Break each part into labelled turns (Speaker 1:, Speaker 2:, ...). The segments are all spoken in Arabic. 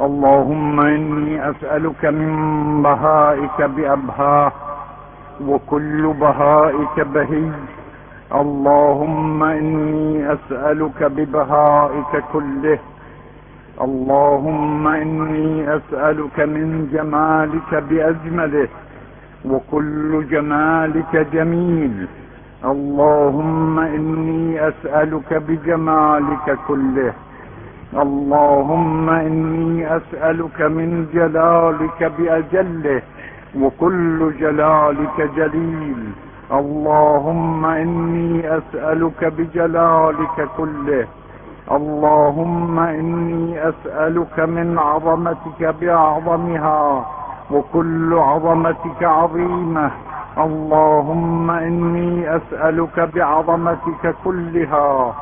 Speaker 1: اللهم إني أسألك من بهائك بأبهاه، وكل بهائك بهي. اللهم إني أسألك ببهائك كله. اللهم إني أسألك من جمالك بأجمله، وكل جمالك جميل. اللهم إني أسألك بجمالك كله. اللهم إني أسألك من جلالك بأجله، وكل جلالك جليل. اللهم إني أسألك بجلالك كله. اللهم إني أسألك من عظمتك بأعظمها، وكل عظمتك عظيمة. اللهم إني أسألك بعظمتك كلها.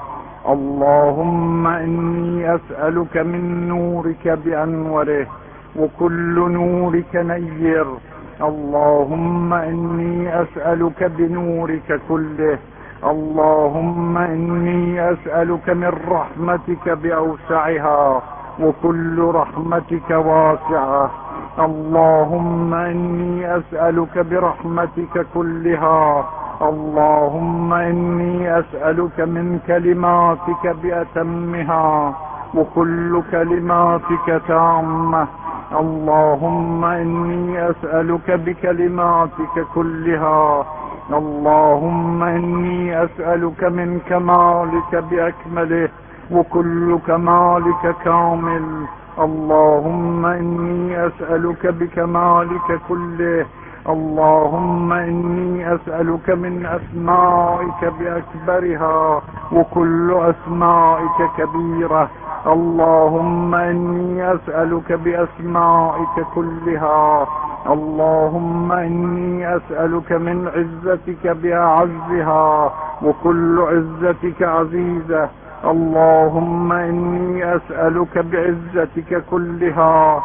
Speaker 1: اللهم إني أسألك من نورك بأنوره، وكل نورك نير. اللهم إني أسألك بنورك كله. اللهم إني أسألك من رحمتك بأوسعها، وكل رحمتك واسعة. اللهم إني أسألك برحمتك كلها. اللهم إني أسألك من كلماتك بأتمها، وكل كلماتك تامة. اللهم إني أسألك بكلماتك كلها. اللهم إني أسألك من كمالك بأكمله، وكل كمالك كامل. اللهم إني أسألك بكمالك كله. اللهم إني أسألك من أسمائك بأكبرها، وكل أسمائك كبيرة. اللهم إني أسألك بأسمائك كلها. اللهم إني أسألك من عزتك بأعزها، وكل عزتك عزيزة. اللهم إني أسألك بعزتك كلها.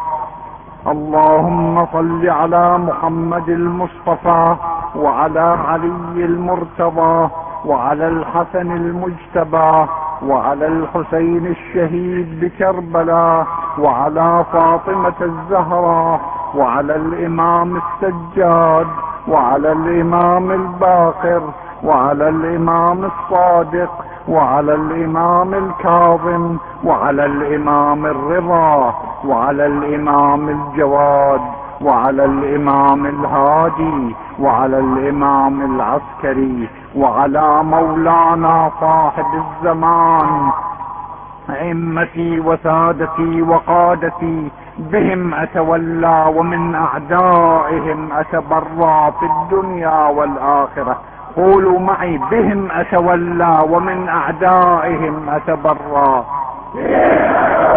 Speaker 1: اللهم صل على محمد المصطفى، وعلى علي المرتضى، وعلى الحسن المجتبى، وعلى الحسين الشهيد بكربلاء، وعلى فاطمة الزهراء، وعلى الإمام السجاد، وعلى الإمام الباقر، وعلى الإمام الصادق، وعلى الإمام الكاظم، وعلى الإمام الرضا، وعلى الإمام الجواد، وعلى الإمام الهادي، وعلى الإمام العسكري، وعلى مولانا صاحب الزمان، أئمتي وسادتي وقادتي. بهم أتولى، ومن أعدائهم أتبرى في الدنيا والآخرة. قولوا معي: بهم أتولى، ومن أعدائهم أتبرى.